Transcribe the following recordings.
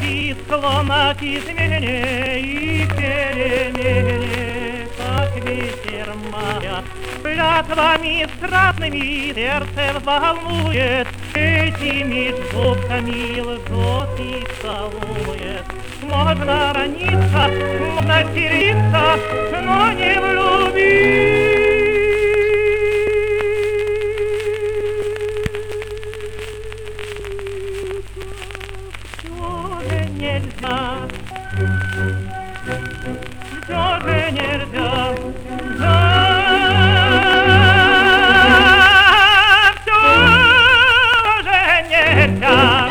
склонна к измене и перемене, как ветер мая. Клятвами страстными сердце взволнует, этими зубками лжет и целует. Можно раниться, можно сердиться, но не влюбиться. Нельзя, всё же нельзя, всё же нельзя.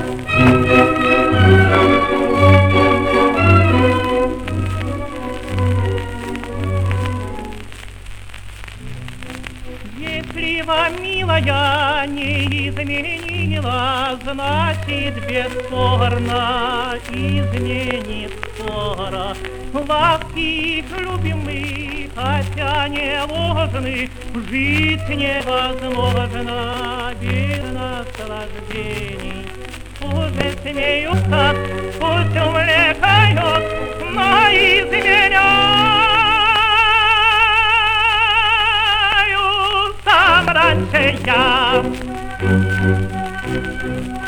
Если вам, милая, не изменила, значит, бесспорно изменит скоро. Ласки любимых, хотя не ложны, жить невозможно без наслаждений. Пусть смеются, пусть увлекают, но изменяют. Раньше я